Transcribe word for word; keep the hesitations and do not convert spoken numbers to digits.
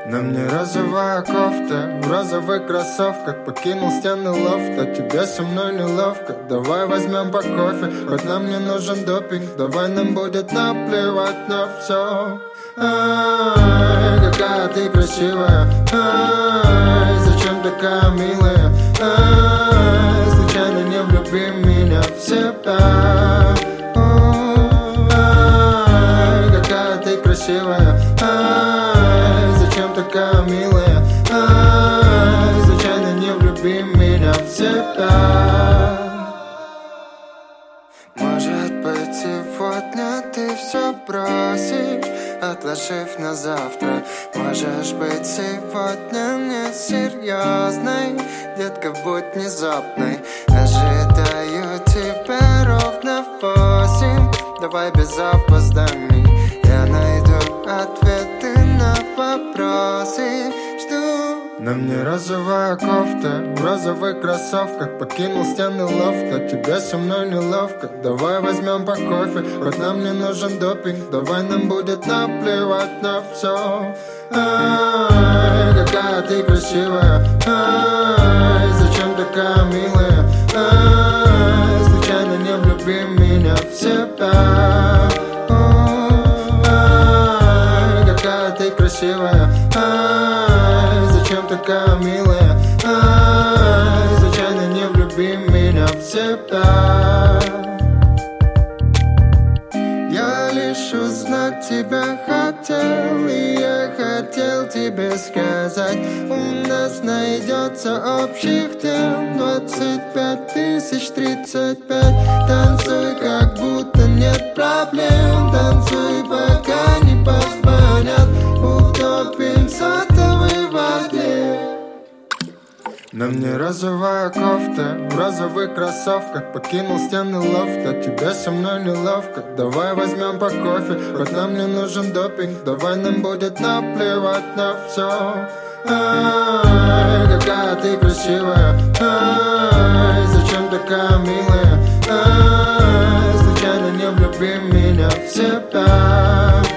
На мне розовая кофта, в розовых кроссовках. Покинул стены лофта, тебе со мной неловко. Давай возьмем по кофе, хоть нам не нужен допинг. Давай нам будет наплевать на все. Ай, какая ты красивая. Ай, зачем такая милая. Ай, случайно не влюби меня в себя. Ай, какая ты красивая. Ай, зачем такая милая. Ай, случайно не влюби меня в себя. Может быть, сегодня ты все бросишь, отложив на завтра. Можешь быть сегодня не серьезной, детка, будь внезапной. Ожидаю тебя ровно в восемь. Давай без опозданий, я найду ответы на вопросы. Жду. На мне розовая кофта, в розовых кроссовках. Покинул стены лофта, тебе со мной неловко. Давай возьмем по кофе, хоть нам не нужен допинг. Давай нам будет наплевать на все. Ай, какая ты красивая. Ай, зачем такая милая. Ай, случайно не влюби меня в себя. Ай, какая ты красивая. Ай, зачем такая милая. Ай, случайно не влюби меня в себя. Я лишь узнать тебя хотел, и я хотел тебе сказать: у нас найдется общих тем. Двадцать пять тысяч тридцать пять. Танцуй, как будто нет проблем. Танцуй, пока не позвонят. Утопим сотовый в воде. На мне розовая кофта, в розовых кроссовках. Покинул стены лофта, тебе со мной неловко. Давай возьмем по кофе, хоть нам не нужен допинг. Давай нам будет наплевать на все. Ай, какая ты красивая. Ай, зачем такая милая. Ай, случайно не влюби меня в себя.